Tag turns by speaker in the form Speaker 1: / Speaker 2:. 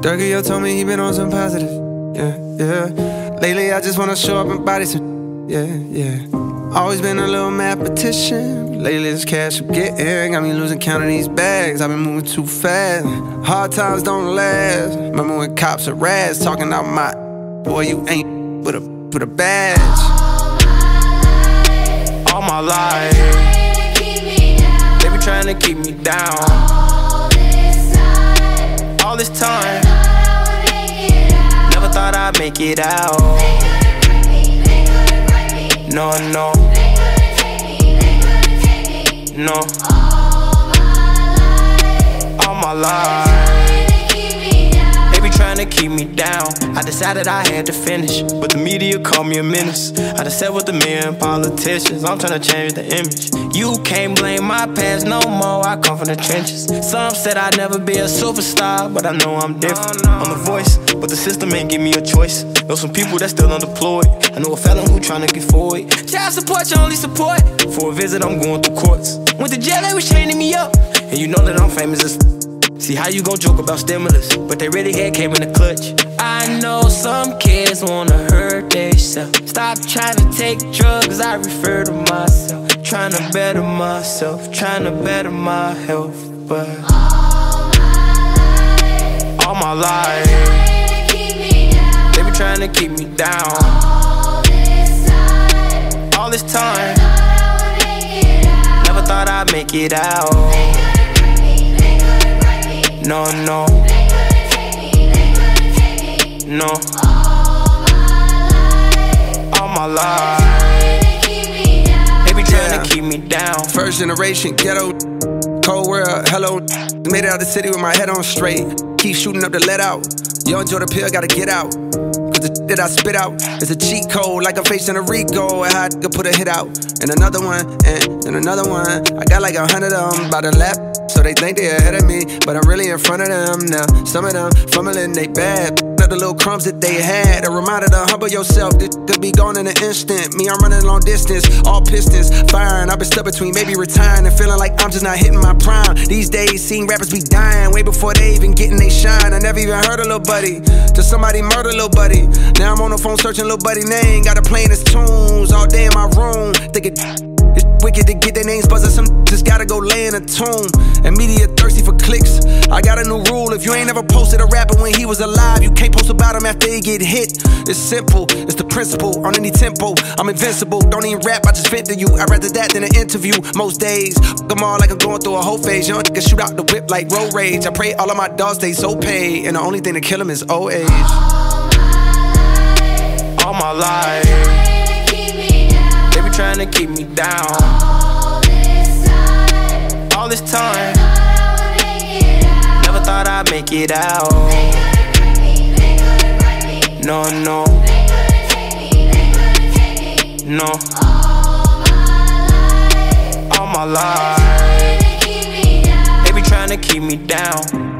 Speaker 1: Dougie told me he been on some positive. Yeah, yeah. Lately I just wanna show up and body some. Yeah, yeah. Always been a little mathematician. Lately this cash I'm getting got me losing count of these bags. I've been moving too fast. Hard times don't last. Remember when cops are rats talking out my boy, you ain't with a badge. All my life they be trying to keep me down. All this time never thought I'd make it out. No, no, no. All my life they be trying to keep me down. I decided I had to finish, but the media called me a menace. I done sat with a million politicians, I'm trying to change the image. You can't blame my past no more, I come from the trenches. Some said I'd never be a superstar, but I know I'm different. I'm the voice, but the system ain't give me a choice. Know some people that still unemployed. I know a felon who tryna get forward. Child support, your only support. For a visit, I'm going through courts. Went to jail, they was chaining me up. And you know that I'm famous as see how you gon' joke about stimulus, but they really had came in the clutch. I know some kids wanna hurt themselves. Stop trying to take drugs, I refer to myself. Trying to better myself, trying to better my health. But all my life they be trying to keep me down. All this time never thought I'd make it out. No, no, no. All my life they be trying to keep me down. First generation ghetto, cold world, hello. Made it out the city with my head on straight. Keep shooting up the let out. Young Jordan Pill gotta get out. Cause the that I spit out is a cheat code, like I'm facing a Rico. And how I could put a hit out. And another one, and another one. I got like 100 of them by the lap. So they think they ahead of me, but I'm really in front of them now. Some of them fumbling, they bad. The little crumbs that they had, a reminder to humble yourself. This could be gone in an instant. Me, I'm running long distance, all pistons firing. I've been stuck between maybe retiring and feeling like I'm just not hitting my prime. These days, seeing rappers be dying way before they even getting they shine. I never even heard of Lil Buddy, till somebody murder Lil Buddy. Now I'm on the phone searching Lil Buddy name. Got her playing his tunes all day in my room. Thinking it's wicked to get their names buzzing. Some just gotta go lay in a tomb. And media thirsty for clicks. I got a new rule. If you ain't ever posted a rapper when he was alive, you can't post about him after he get hit. It's simple, it's the principle. On any tempo, I'm invincible. Don't even rap, I just vent to you. I'd rather that than an interview. Most days, them all like I'm going through a whole phase. Young nigga shoot out the whip like road rage. I pray all of my dogs stay so paid. And the only thing to kill him is old age. All my life they be trying to keep me down. All this time never thought I'd make it out. No, no, no. All my life they be trying to keep me down.